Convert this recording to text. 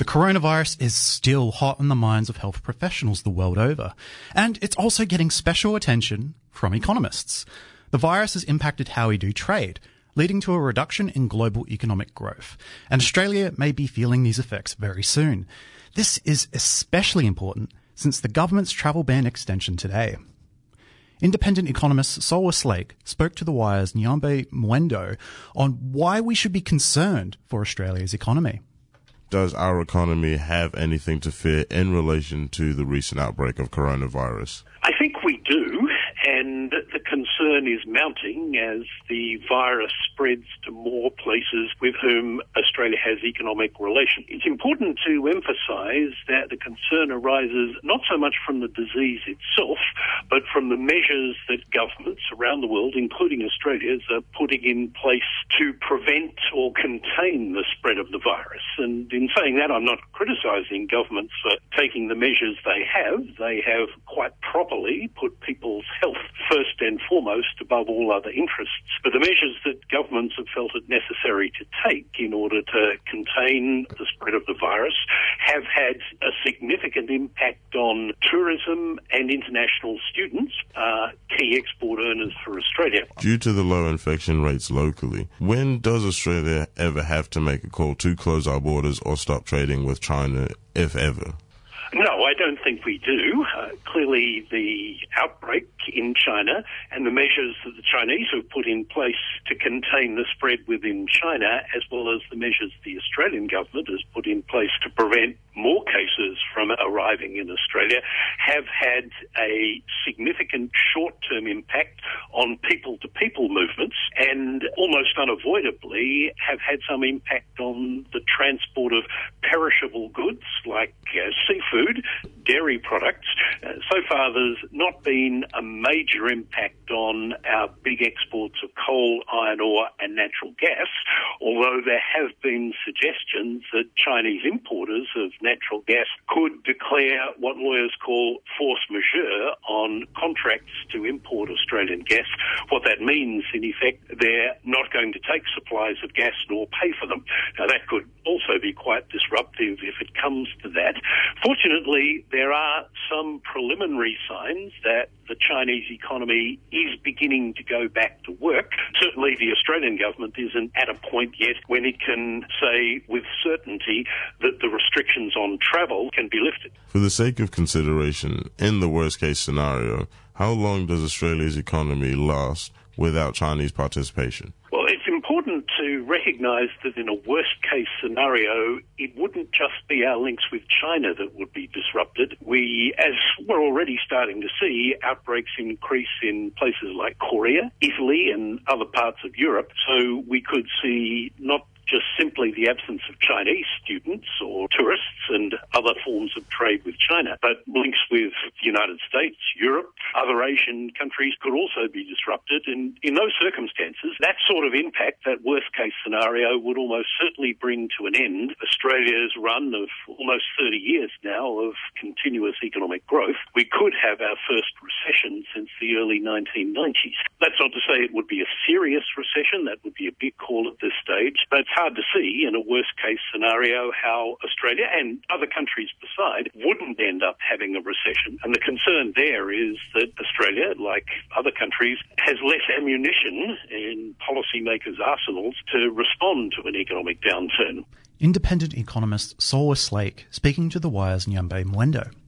The coronavirus is still hot in the minds of health professionals the world over, and it's also getting special attention from economists. The virus has impacted how we do trade, leading to a reduction in global economic growth, and Australia may be feeling these effects very soon. This is especially important since the government's travel ban extension today. Independent economist Sol Westlake spoke to The Wire's Nyambe Mwendo on why we should be concerned for Australia's economy. Does our economy have anything to fear in relation to the recent outbreak of coronavirus? I think we do, and the concern is mounting as the virus spreads to more places with whom Australia has economic relations. It's important to emphasise that the concern arises not so much from the disease itself, but from the measures that governments around the world, including Australia's, are putting in place to prevent or contain the spread of the virus. And in saying that, I'm not criticising governments for taking the measures they have. They have quite properly put people's health first and foremost above all other interests. But the measures that governments have felt it necessary to take in order to contain the spread of the virus have had a significant impact on tourism and international students, key export earners for Australia. Due to the low infection rates locally, when does Australia ever have to make a call to close our borders or stop trading with China, if ever? No, I don't think we do. Clearly, the outbreak in China and the measures that the Chinese have put in place to contain the spread within China, as well as the measures the Australian government has put in place to prevent more cases from arriving in Australia, have had a significant short-term impact on people-to-people movements and almost unavoidably have had some impact on the transport of perishable goods like seafood, dairy products. So far, there's not been a major impact on our big exports of coal, iron ore and natural gas, although there have been suggestions that Chinese importers of natural gas could declare what lawyers call force majeure on contracts to import Australian gas. What that means, in effect, they're not going to take supplies of gas nor pay for them. Now, that could also be quite disruptive if it comes to that. Fortunately, there are some preliminary signs that the Chinese economy is beginning to go back to work. Certainly the Australian government isn't at a point yet when it can say with certainty that the restrictions on travel can be lifted. For the sake of consideration, in the worst case scenario, how long does Australia's economy last without Chinese participation? Well, it's important to recognise that in a worst-case scenario, it wouldn't just be our links with China that would be disrupted. As we're already starting to see, outbreaks increase in places like Korea, Italy and other parts of Europe. So we could see not just simply the absence of Chinese students or tourists and other forms of trade with China, but links with the United States, Europe, other Asian countries could also be disrupted. And in those circumstances, that sort of impact, that worst-case scenario, would almost certainly bring to an end Australia's run of almost 30 years now of continuous economic growth. We could have our first recession since the early 1990s. That's not to say it would be a serious recession. That would be a big call at this stage, but it's hard to see in a worst-case scenario how Australia and other countries beside wouldn't end up having a recession. And the concern there is that Australia, like other countries, has less ammunition in policymakers' arsenals to respond to an economic downturn. Independent economist Sol Westlake speaking to The Wire's Nyambe Mwendo.